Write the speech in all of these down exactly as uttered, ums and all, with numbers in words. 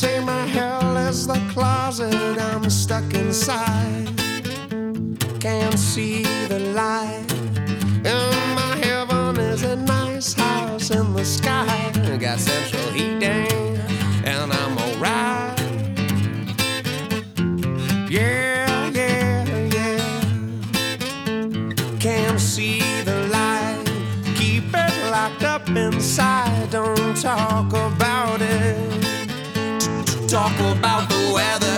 say my hell is the closet I'm stuck inside. Can't see the light. And my heaven is a nice house in the sky. Got central heating and I'm alright. Yeah, yeah, yeah. Can't see the light. Keep it locked up inside. Don't talk about it. Talk about the weather.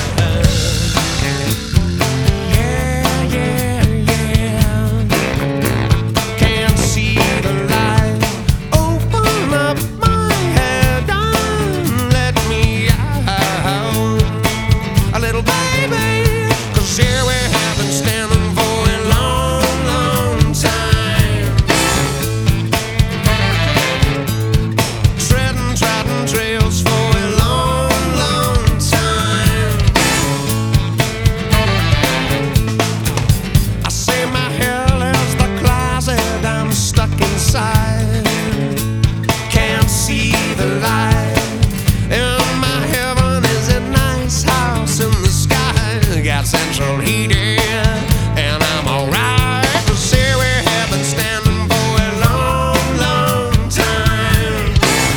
Can't see the light. And my heaven is a nice house in the sky. Got central heating and I'm alright. Cause here we have been standing for a long, long time.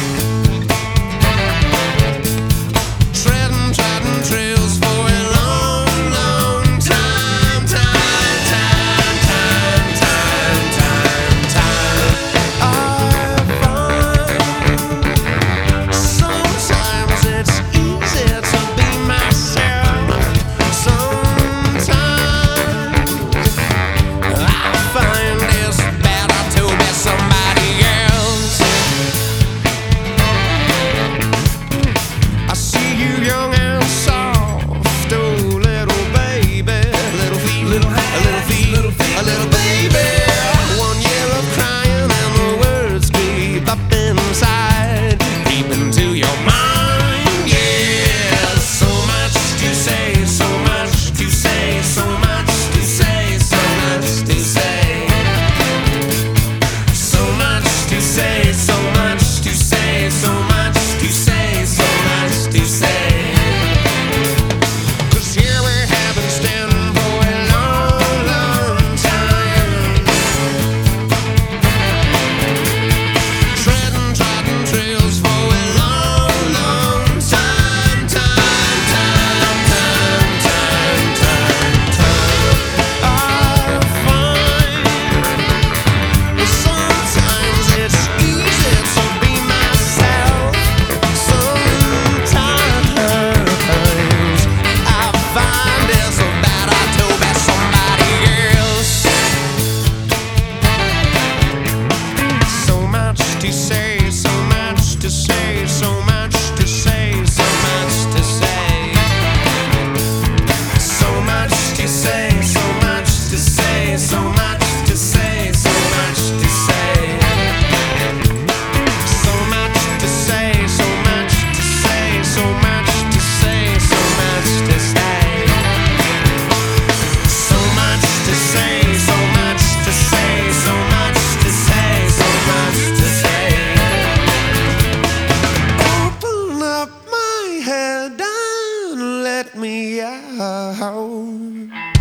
Treading, treading trails for a long, long time. Time, time, time, time, time, time. Let me out.